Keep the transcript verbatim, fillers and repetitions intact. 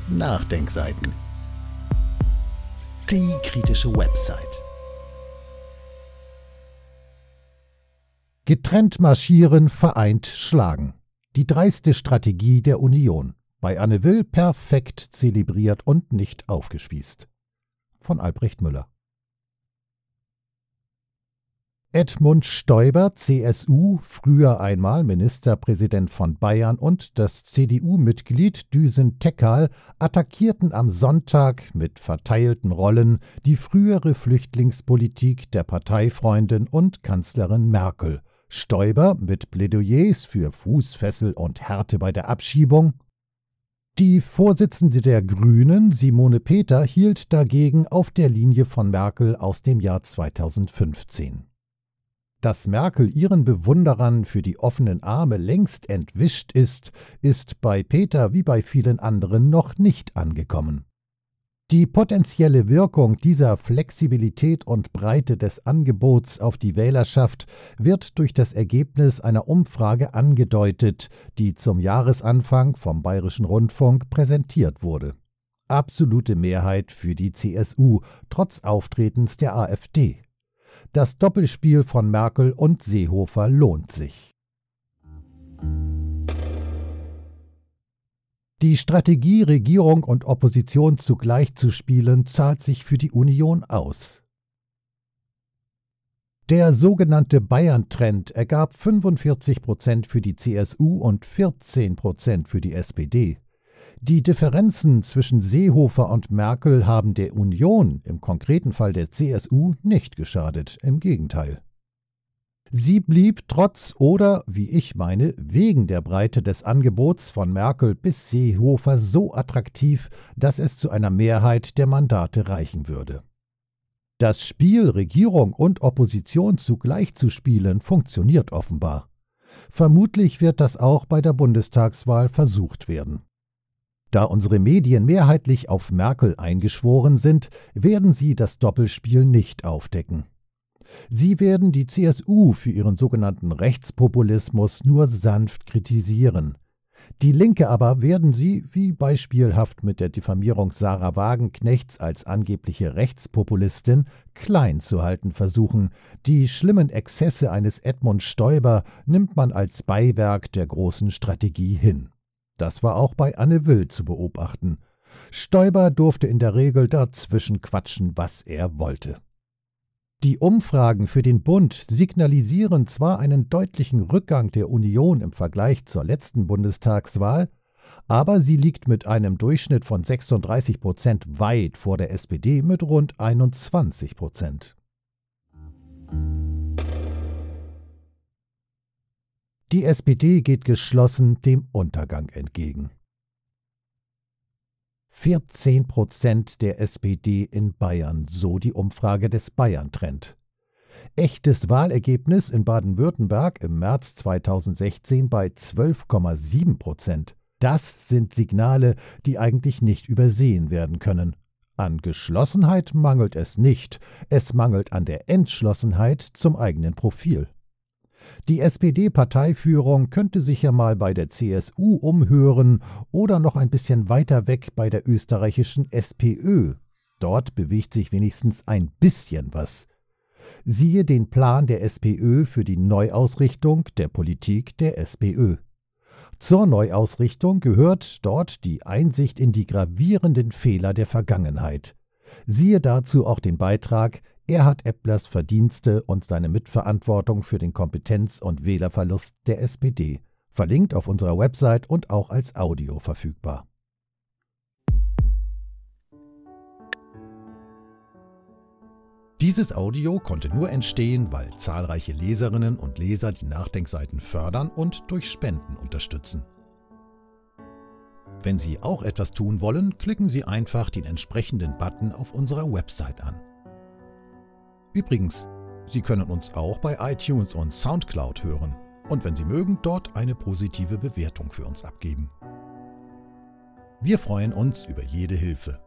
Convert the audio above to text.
Nachdenkseiten. Die kritische Website. Getrennt marschieren, vereint schlagen. Die dreiste Strategie der Union. Bei Anne Will perfekt zelebriert und nicht aufgespießt. Von Albrecht Müller. Edmund Stoiber, C S U, früher einmal Ministerpräsident von Bayern, und das C D U-Mitglied Düsen Teckal attackierten am Sonntag mit verteilten Rollen die frühere Flüchtlingspolitik der Parteifreundin und Kanzlerin Merkel. Stoiber mit Plädoyers für Fußfessel und Härte bei der Abschiebung. Die Vorsitzende der Grünen, Simone Peter, hielt dagegen auf der Linie von Merkel aus dem Jahr zweitausendfünfzehn. Dass Merkel ihren Bewunderern für die offenen Arme längst entwischt ist, ist bei Peter wie bei vielen anderen noch nicht angekommen. Die potenzielle Wirkung dieser Flexibilität und Breite des Angebots auf die Wählerschaft wird durch das Ergebnis einer Umfrage angedeutet, die zum Jahresanfang vom Bayerischen Rundfunk präsentiert wurde. Absolute Mehrheit für die C S U, trotz Auftretens der AfD. Das Doppelspiel von Merkel und Seehofer lohnt sich. Die Strategie, Regierung und Opposition zugleich zu spielen, zahlt sich für die Union aus. Der sogenannte Bayern-Trend ergab fünfundvierzig Prozent für die C S U und vierzehn Prozent für die S P D. Die Differenzen zwischen Seehofer und Merkel haben der Union, im konkreten Fall der C S U, nicht geschadet, im Gegenteil. Sie blieb trotz oder, wie ich meine, wegen der Breite des Angebots von Merkel bis Seehofer so attraktiv, dass es zu einer Mehrheit der Mandate reichen würde. Das Spiel, Regierung und Opposition zugleich zu spielen, funktioniert offenbar. Vermutlich wird das auch bei der Bundestagswahl versucht werden. Da unsere Medien mehrheitlich auf Merkel eingeschworen sind, werden sie das Doppelspiel nicht aufdecken. Sie werden die C S U für ihren sogenannten Rechtspopulismus nur sanft kritisieren. Die Linke aber werden sie, wie beispielhaft mit der Diffamierung Sarah Wagenknechts als angebliche Rechtspopulistin, klein zu halten versuchen. Die schlimmen Exzesse eines Edmund Stoiber nimmt man als Beiwerk der großen Strategie hin. Das war auch bei Anne Will zu beobachten. Stoiber durfte in der Regel dazwischen quatschen, was er wollte. Die Umfragen für den Bund signalisieren zwar einen deutlichen Rückgang der Union im Vergleich zur letzten Bundestagswahl, aber sie liegt mit einem Durchschnitt von sechsunddreißig Prozent weit vor der S P D mit rund einundzwanzig Prozent. Die S P D geht geschlossen dem Untergang entgegen. vierzehn Prozent der S P D in Bayern, so die Umfrage des Bayern-Trend. Echtes Wahlergebnis in Baden-Württemberg im März zweitausendsechzehn bei zwölf Komma sieben Prozent. Das sind Signale, die eigentlich nicht übersehen werden können. An Geschlossenheit mangelt es nicht, es mangelt an der Entschlossenheit zum eigenen Profil. Die S P D-Parteiführung könnte sich ja mal bei der C S U umhören oder noch ein bisschen weiter weg bei der österreichischen SPÖ. Dort bewegt sich wenigstens ein bisschen was. Siehe den Plan der SPÖ für die Neuausrichtung der Politik der SPÖ. Zur Neuausrichtung gehört dort die Einsicht in die gravierenden Fehler der Vergangenheit. Siehe dazu auch den Beitrag Erhard Epplers Verdienste und seine Mitverantwortung für den Kompetenz- und Wählerverlust der S P D, verlinkt auf unserer Website und auch als Audio verfügbar. Dieses Audio konnte nur entstehen, weil zahlreiche Leserinnen und Leser die Nachdenkseiten fördern und durch Spenden unterstützen. Wenn Sie auch etwas tun wollen, klicken Sie einfach den entsprechenden Button auf unserer Website an. Übrigens, Sie können uns auch bei iTunes und Soundcloud hören und wenn Sie mögen, dort eine positive Bewertung für uns abgeben. Wir freuen uns über jede Hilfe.